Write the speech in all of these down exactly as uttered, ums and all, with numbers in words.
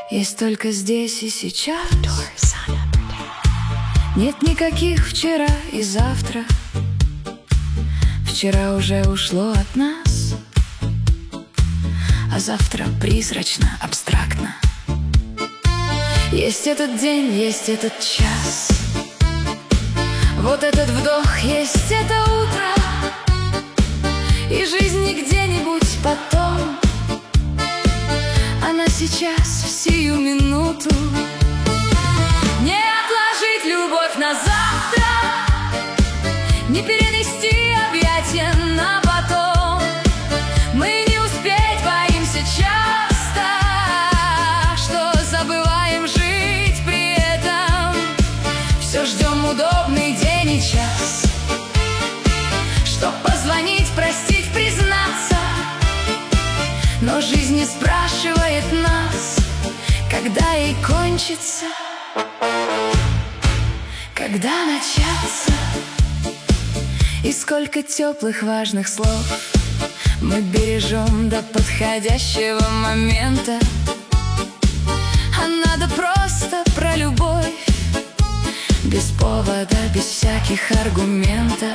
Есть только здесь и сейчас. Нет никаких вчера и завтра. Вчера уже ушло от нас, а завтра призрачно, абстрактно. Есть этот день, есть этот час, вот этот вдох, есть это утро. И жизнь не где-нибудь потом, она сейчас, в сию минуту. Не отложить любовь на завтра, не перенести объятия на потом. Мы не успеть боимся часто, что забываем жить при этом. Все ждем удобный день и час, чтоб позвонить, простить, признаться. Но жизнь не спрашивает нас, когда ей кончится, когда начаться. И сколько теплых важных слов мы бережем до подходящего момента. А надо просто про любовь, без повода, без всяких аргументов.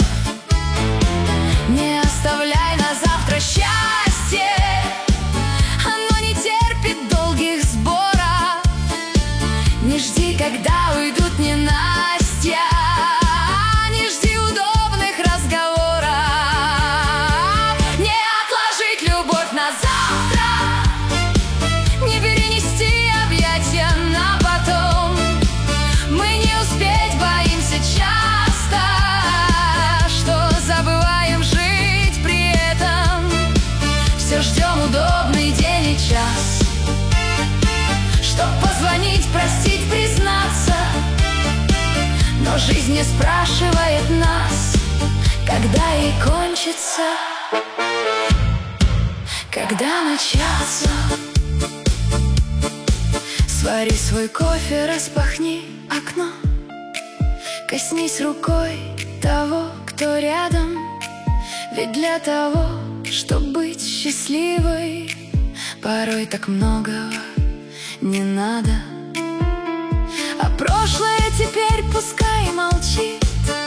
Не оставляй на завтра счастье, оно не терпит долгих сборов. Не жди, когда уйдут ненастья, не жди удобных разговоров. Не отложить любовь на завтра, не перенести объятия на потом. Мы не успеть боимся часто, что забываем жить при этом. Все ждем удобный день и час, чтоб позвонить, простить, признаться. Но жизнь не спрашивает нас, когда ей кончится, когда начаться. Свари свой кофе, распахни окно, коснись рукой того, кто рядом. Ведь для того, чтоб быть счастливой, порой так многого не надо. А прошлое теперь пускай молчит,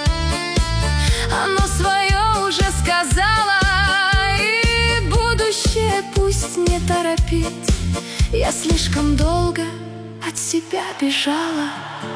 оно свое уже сказала. И будущее пусть не торопит, я слишком долго от себя бежала.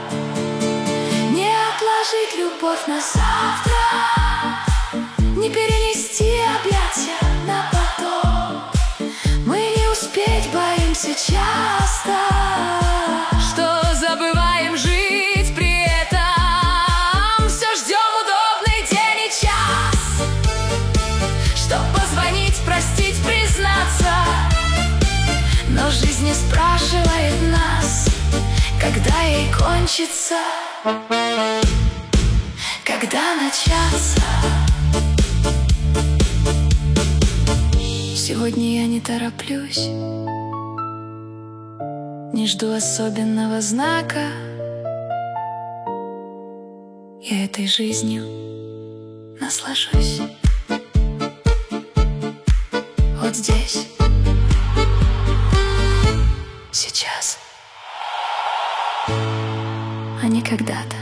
Не отложить любовь на завтра, не перенести объятия на потом. Мы не успеть боимся часто, что забываем жить при этом. Все ждем удобный день и час, чтоб позвонить, простить, признаться. Но жизнь не спрашивает нас, когда ей кончится, когда начаться. Сегодня я не тороплюсь, не жду особенного знака. Я этой жизнью наслажусь вот здесь, сейчас, а не когда-то.